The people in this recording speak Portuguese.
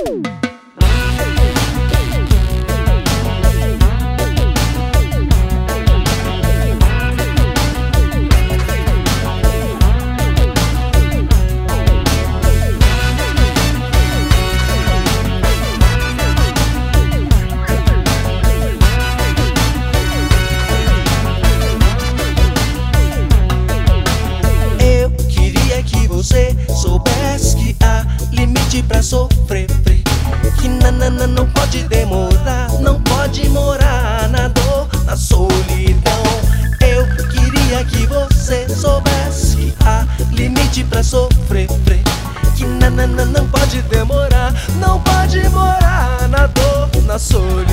Você soubesse que há limite pra sofrer, que nanana não pode demorar, não pode morar na dor, na solidão. Eu queria que você soubesse que há limite pra sofrer, que nanana não pode demorar, não pode morar na dor, na solidão.